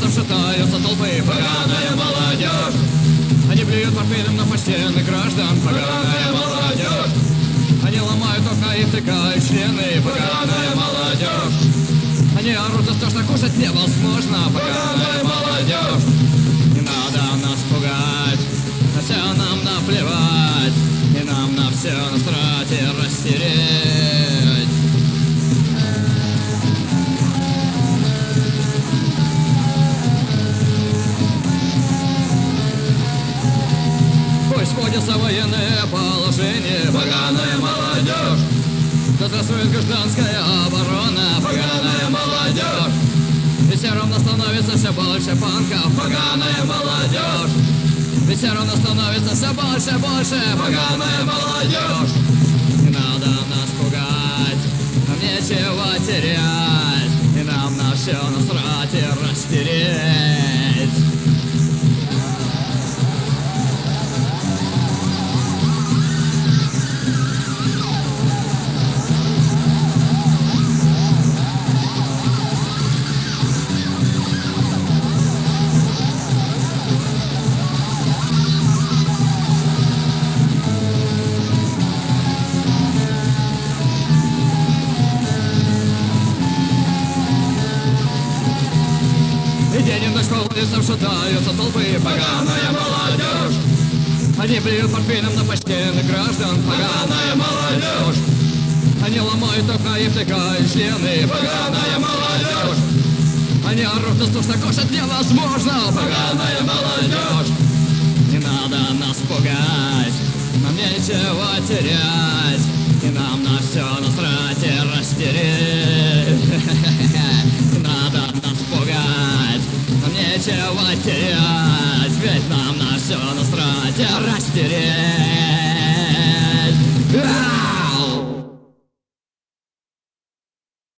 улицам шатаются толпы. Поганая молодежь. Они блюют портфелем на почтенных граждан. Поганая молодежь. Они ломают окна и втыкают члены. Поганая молодежь. Они орут за то, что кушать невозможно. Поганая молодежь. Не надо нас пугать, на все нам наплевать, и нам на все насрать и растереть. Пусть вводится военное положение. Поганая молодежь. Да здравствует гражданская оборона. Поганая молодежь. Ведь все равно становится все больше панков. Поганая молодежь. Ведь все равно становится все больше. Поганая молодежь. Не надо нас пугать, нам нечего терять, и нам на все насрать и растереть. И день и ночь по улицам шатаются толпы. Поганая молодежь. Они блюют портфелем на почтенных граждан. Поганая молодежь. Они ломают окна и втыкают члены. Поганая молодежь. Они орут за то, что кушать невозможно. Поганая молодежь. Не надо нас пугать, нам нечего терять, и нам на все насрать и растереть. Не надо нас пугать, нам нечего терять, ведь нам на все насрать и растереть.